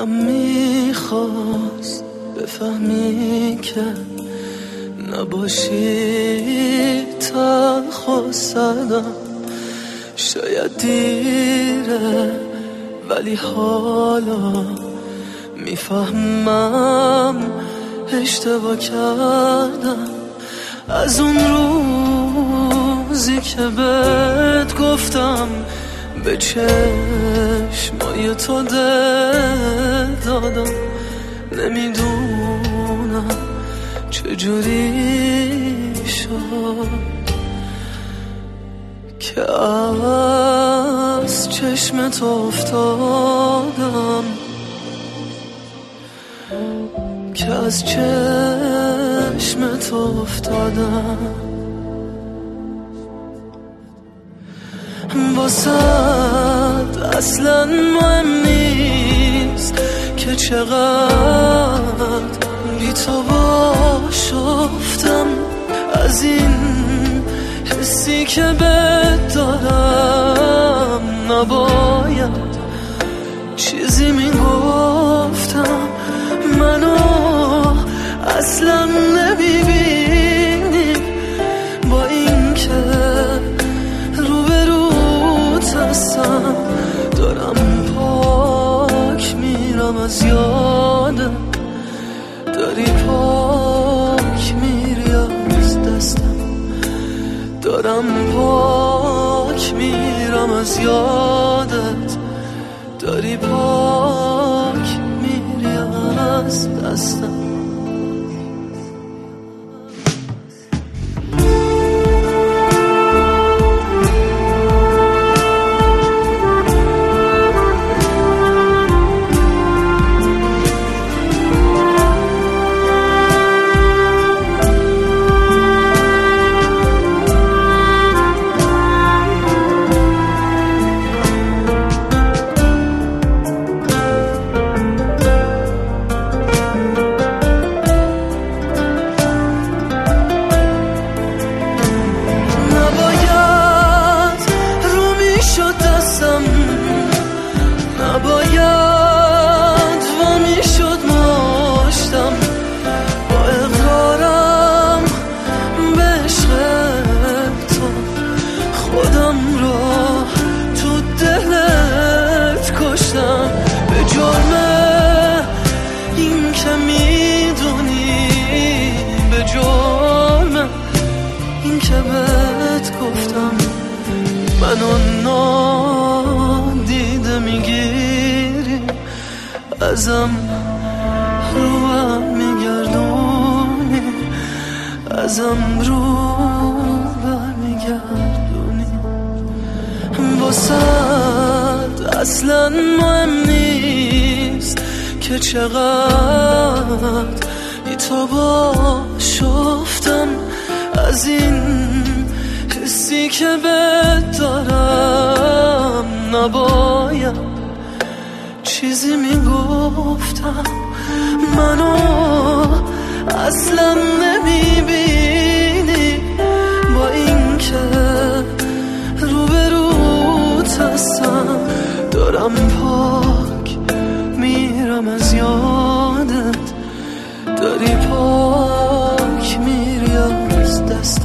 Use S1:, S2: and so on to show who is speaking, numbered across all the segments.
S1: دلم میخواست بفهمی که نباشی تلخ و سردم. شاید دیره ولی حالا میفهمم اشتباه کردم. از اون روزی که بهت گفتم به چشمای تو دل دادم، نمیدونم چجوری شد که از چشمت افتادم، که از چشمت افتادم. واسد اصلا مهم نیست که چقدر بی تو باش افتم. از این حسی که بهت دارم نباید چیزی میگفتم. منو اصلا نمیبینی با این که روبروت هستم. دارم پاک میرم از یادم، داری پاک میری از دستم. دارم پاک میرم از یادت، داری پاک میری از دستم. نباید وامی شد ماشتم با اقرارم به عشق تو. خودم را تو دلت کشتم به جرم این که میدونی، به جرم این که بهت گفتم. منو نادیده میگیری، ازم رو هم میگردونی، ازم رو برمیگردونی. واسد اصلا مهم نیست که چقدر بی تو باش افتم. از این حسی که بهت دارم نباید چیزی میگفتم. منو اصلا نمیبینی با این که روبروت هستم. دارم پاک میرم از یادت، داری پاک میری از دستم.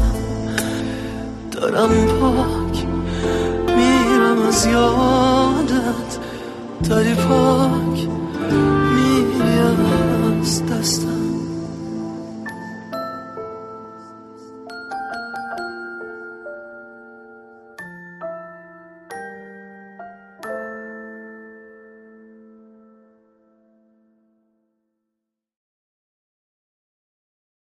S1: دارم پاک میرم از یادت، داری پاک